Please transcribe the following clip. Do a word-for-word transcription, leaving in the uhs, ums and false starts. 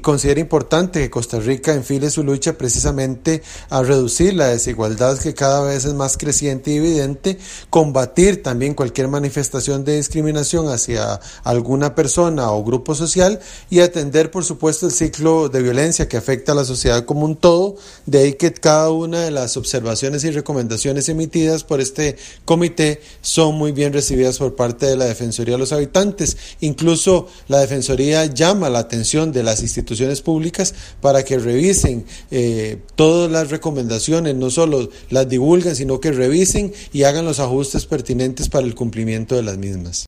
considera importante que Costa Rica enfile su lucha precisamente a reducir la desigualdad que cada vez es más creciente y evidente, combatir también cualquier manifestación de discriminación hacia alguna persona o grupo social y atender por supuesto el ciclo de violencia que afecta a la sociedad como un todo. De ahí que cada una de las observaciones y recomendaciones emitidas por este comité son muy bien recibidas por parte de la Defensoría de los Habitantes. Incluso la Defensoría llama la atención de las instituciones públicas para que revisen eh, todas las recomendaciones, no solo las divulguen, sino que revisen y hagan los ajustes pertinentes para el cumplimiento de las mismas.